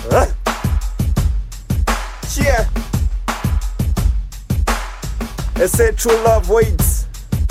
Yeah. They say true love waits.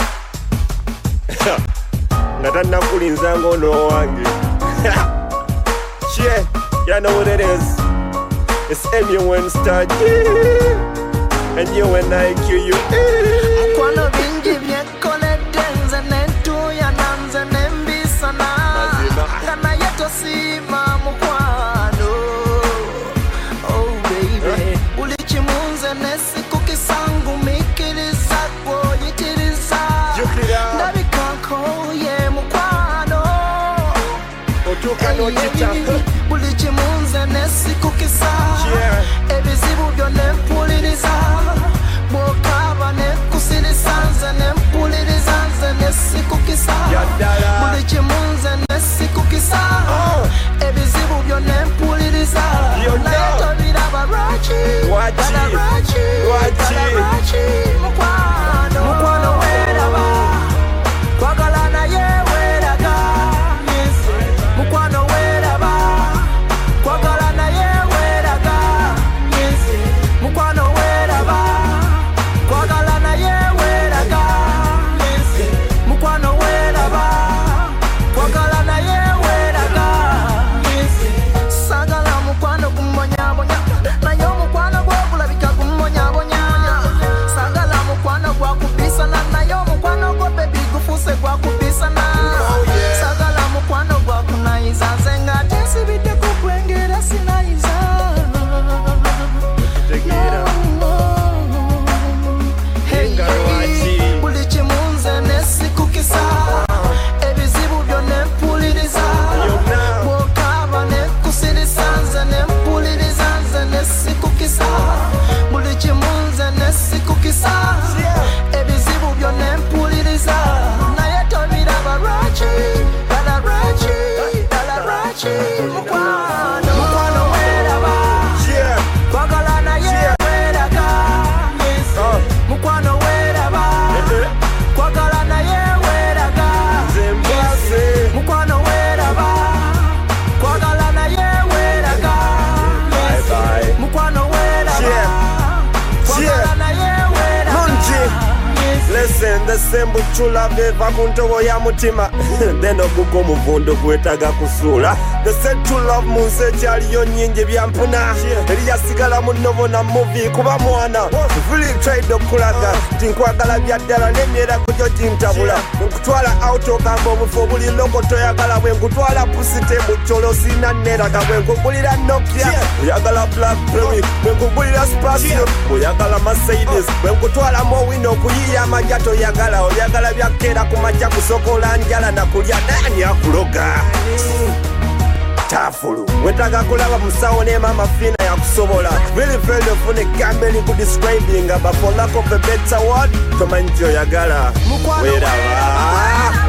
Natanda kulinza ngono wange. Yeah, you know what it is. It's M-U-N star and you and I kill you. Mkwano bingi vyekole denze netu ya nanze nembisana Gana yeto sima mkwano. Oh baby Ulichimunze nesi kukisangu mikiriza kwa yitiriza Nabikako ye mkwano. Otuka no chicha. Ulichimunze nesi kukisa Ebizibu byo nempuliriza Mwokaba nekusiriza Nze nempuliriza Nze nesi kukisa Ulichimunze nesi kukisa Ebizibu byo nempuliriza Nayeto biraba rachi Mukwano Mukwano weraba Kwagala na ye weraga Mukwano weraba Kwagala na ye weraga Mukwano weraba Kwagala na ye weraga Mukwano weraba Kwagala na ye weraga Sagala mukwano kumbonyabonya Nayo mukwano gw'okulabika kumbonyabonya Sagala mukwano gwakubisana Nayo mukwano gwo baby gufuse gwakubisana Sagala mukwano gwakunayiza Nze nga tesibidde kukwengera sinayiza Buli kimunze nesikukisa Ebizibu byo nempuliriza Bw'okaba nekusirisa Nze nempuliriza Nze nesikukisa Buli kimunze nesikukisa Ebizibu byo nempuliriza Naye tobiraba lwaki Dala lwaki Mukwano Mukwano weraba Kwagala naye weraga Mukwano weraba Kwagala naye weraga Mukwano weraba Kwagala naye weraga Mukwano weraba Kwagala naye weraga Listen, the sembu chula beva kuntobo ya mutima Then okuko muvundo gwetaga kusula The said to love munse chaliyo nyingi byampuna Eliya sigala munobo na movie kuba mwana Really tried okulaga Tinkwagala byaddala nemyera kujo tintabula Nkutwala auto kambo bufo buli loko toyagala Nkutwala pusite mucholo sina neraga Nkugulira Nokia Uyagala Blackberry Nkugulira Spacio Uyagala Mercedes Nkutwala Mowino kuyiya majato yagala Oyagala byakera kumaja kusokola njala na kulya nani akuloga Tafulu Wetaga kulaba musawo ne mama fina ya kusobola Really feel the funny gambling ku describing But for lack of a better word Tomanjo yagala Weraba